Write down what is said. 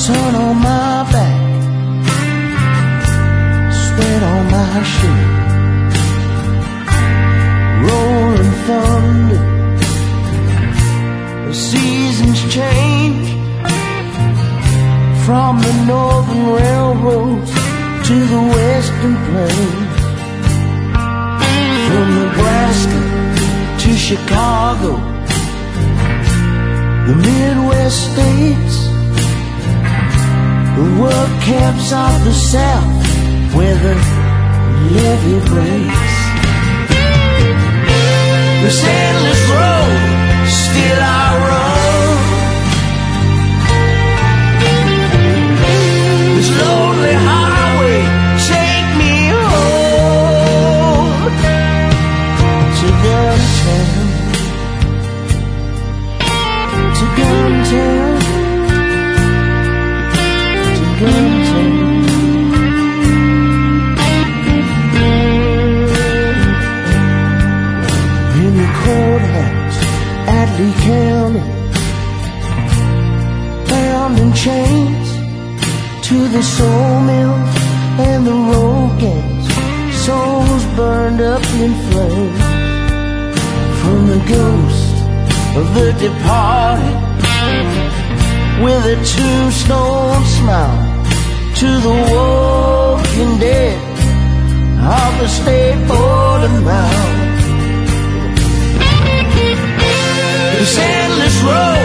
sun on my back, sweat on my shirt, rolling thunder. The seasons change from the northern railroads to the western plains, from Nebraska to Chicago, the Midwest states, the work camps of the South where the levee breaks. This endless road, still I run. This lonely highway, take me home to Guntown, to Guntown, to Guntown. In the courthouse at Lee County, bound in chains to the sawmills and the road gangs, souls burned up in flames. From the ghost of the departed with a tombstone smile to the walking dead of the state border mound. This endless road,